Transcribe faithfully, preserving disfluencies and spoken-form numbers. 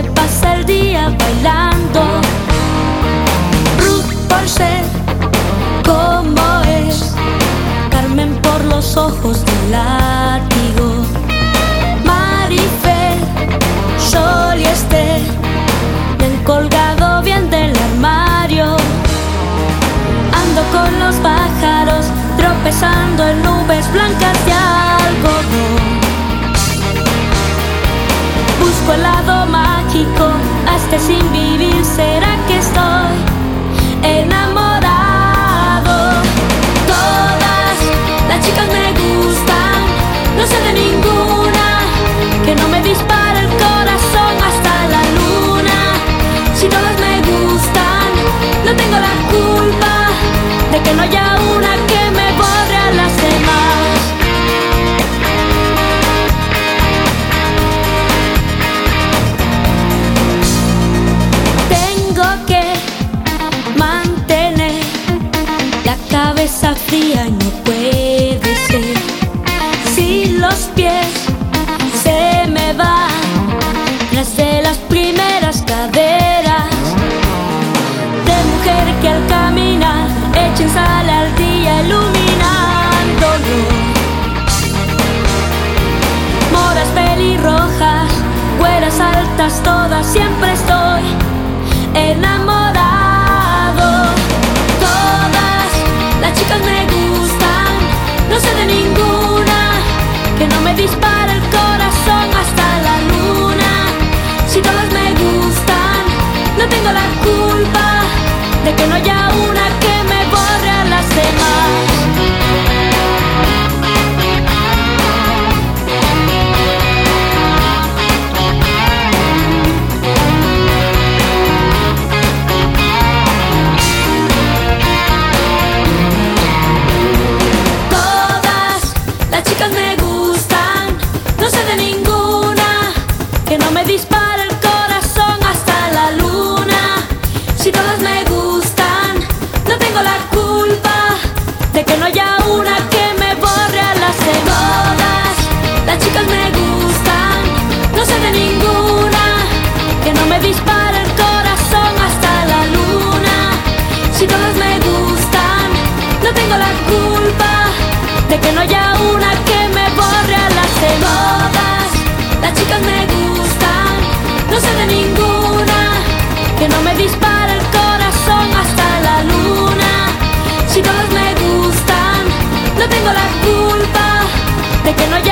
pasa el día bailando. Ruth por ser como es, Carmen por los ojos del látigo, Marifé, Sol y Esther me han colgado bien del armario. Ando con los pájaros, tropezando en nubes blancas de algodón. Busco el lado mágico a este sin vivir. ¿Será que estoy enamorado? Todas las chicas me gustan, no sé de ninguna que no me dispare el corazón hasta la luna. Si todas me gustan, no tengo la culpa de que no haya una que me borre a las demás. Cabeza fría no puede ser. Si los pies se me van tras de las primeras caderas de mujer que al caminar echen sal al día iluminándolo. Moras pelirrojas, güeras altas, todas, siempre estoy enamorado. Las chicas me gustan, no sé de ninguna que no me dispare el corazón hasta la luna. Si todas me gustan, no tengo la culpa de que no haya una que me borre a las demás. Me gustan, no sé de ninguna que no me dispare el corazón hasta la luna. Si todas me gustan, no tengo la culpa de que no haya una que me borre a las demás. Las chicas me gustan, no sé de ninguna que no me dispare el corazón hasta la luna. Si todas me gustan, no tengo la culpa de que no haya una que me borre a las demás. Las chicas me gustan, no sé de ninguna que no me dispare el corazón hasta la luna. Si todas me gustan, no tengo la culpa de que no haya